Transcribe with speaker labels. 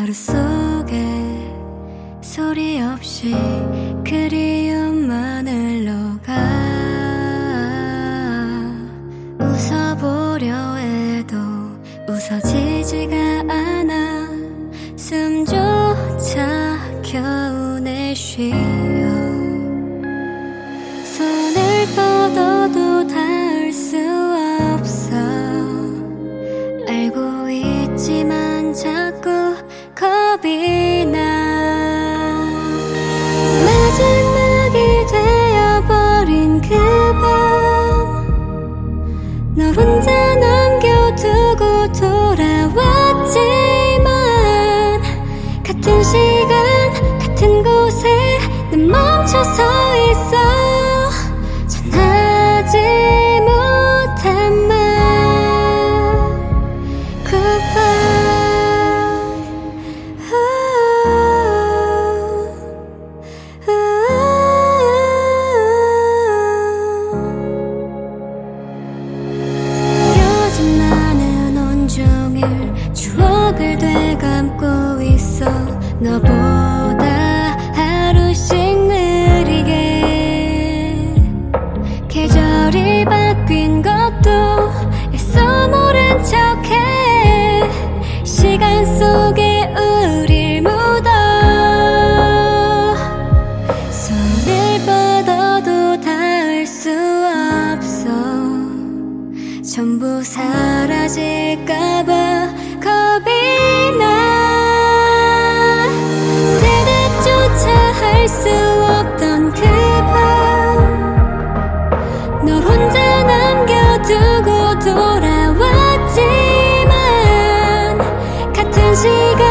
Speaker 1: 하루 속에 소리 없이 그리움만 흘러가. 웃어보려 해도 웃어지지가 않아. 숨조차 겨우 내쉬어. 손을 뻗어도 닿을 수 없어. 알고 있지만 자꾸 겁이 나. 마지막이 되어버린 그 밤, 널 혼자 남겨두고 돌아왔지만 같은 시간 같은 곳에 난 멈춰서 있어. 전하지 못한 말 추억을 되감고 있어. 너보다 하루씩 느리게 계절이 바뀐 것도 애써 모른 척해. 시간 속에 우릴 묻어. 손을 뻗어도 닿을 수 없어. 전부 사라질까봐 겁이 나. 대답조차 할 수 없던 그 밤, 널 혼자 남겨두고 돌아왔지만 같은 시간